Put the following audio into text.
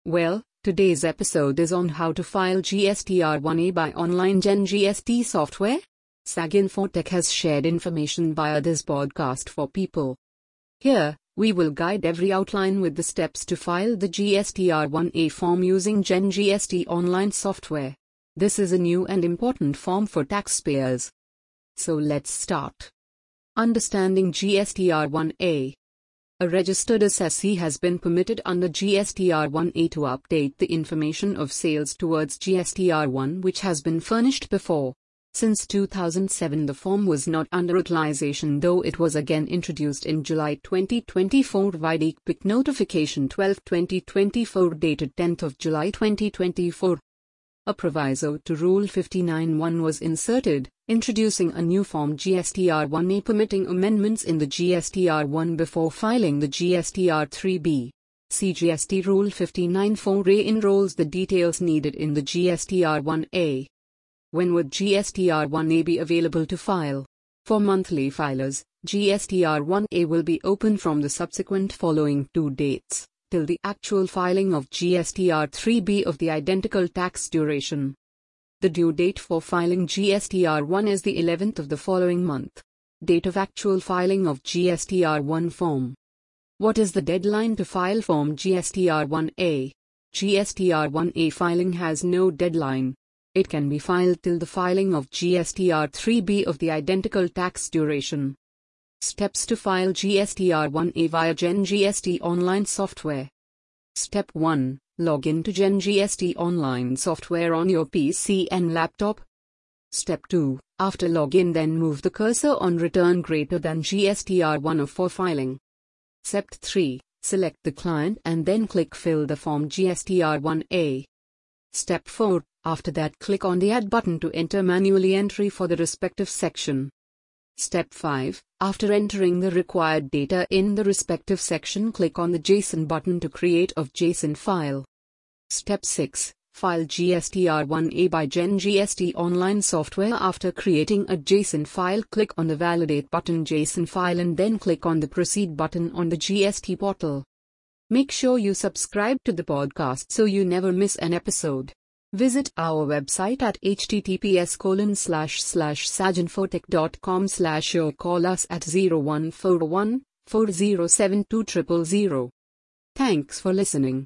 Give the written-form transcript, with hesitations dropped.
Well, today's episode is on how to file GSTR1A by online Gen GST software. SAG Infotech has shared information via this podcast for people. Here, we will guide every outline with the steps to file the GSTR1A form using Gen GST online software. This is a new and important form for taxpayers. So let's start. Understanding GSTR1A. A registered assessee has been permitted under GSTR1A to update the information of sales towards GSTR1 which has been furnished before. Since 2007 the form was not under utilization, though it was again introduced in July 2024 via DICPIC Notification 12/2024 dated 10th of July 2024. A proviso to Rule 59(1) was inserted, introducing a new form GSTR1A permitting amendments in the GSTR1 before filing the GSTR3B. See GST Rule 59(4)A enrolls the details needed in the GSTR1A. When would GSTR1A be available to file? For monthly filers, GSTR1A will be open from the subsequent following 2 dates, till the actual filing of GSTR3B of the identical tax duration. The due date for filing GSTR1 is the 11th of the following month. Date of actual filing of GSTR1 form. What is the deadline to file form GSTR1A? GSTR1A filing has no deadline. It can be filed till the filing of GSTR3B of the identical tax duration. Steps to file GSTR1A via Gen GST online software. Step 1. Log in to Gen GST online software on your PC and laptop. Step 2. After login, then move the cursor on Return greater than GSTR1 for filing. Step 3. Select the client and then click Fill the form GSTR1A. Step 4. After that, click on the Add button to enter manually entry for the respective section. Step 5. After entering the required data in the respective section, click on the JSON button to create a JSON file. Step 6. File GSTR1A by Gen GST online software. After creating a JSON file, click on the Validate button JSON file and then click on the Proceed button on the GST portal. Make sure you subscribe to the podcast so you never miss an episode. Visit our website at https://saginfotech.com/ or call us at 0141 4072 000. Thanks for listening.